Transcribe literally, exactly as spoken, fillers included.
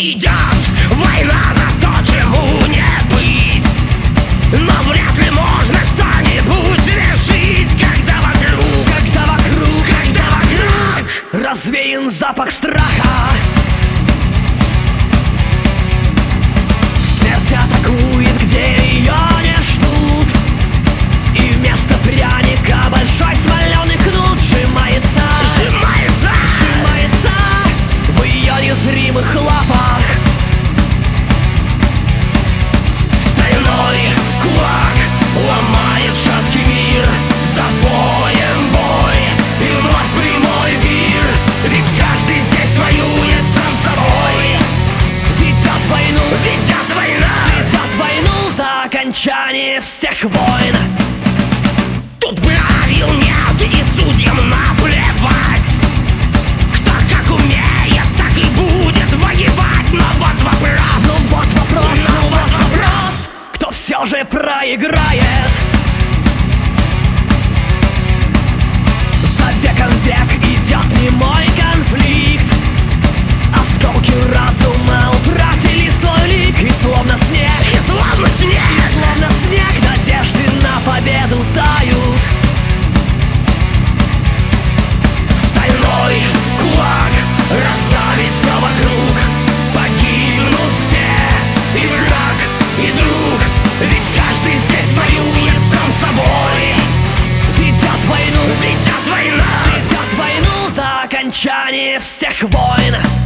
Идет война за то, чему не быть. Но вряд ли можно что-нибудь решить, когда вокруг, когда вокруг, когда вокруг развеян запах страха. Смерть атакует, где ее не ждут, и вместо пряника большой смоленый кнут сжимается, сжимается, сжимается в ее незримых лапах. Стальной кулак ломает шаткий мир, за боем бой и вновь прямой эфир. Ведь каждый здесь воюет сам собой. Ведет войну, ведет война, ведет войну за окончание всех войн. Тут правил нет и судьям наплевать. Кто как умеет, так и будет воевать. Но вот вопрос, ну вот вопрос, ну вот вопрос, кто все же проиграет. За веком век идет немой конфликт. Осколки разума утратили свой лик, и словно снег, и словно снег, и словно снег надежды на победу тают. Стальной кулак расставит все вокруг. Погибнут все, и враг, и друг. Ведь каждый здесь воюет сам собой. Ведет войну, ведет война, ведет войну за окончание всех войн.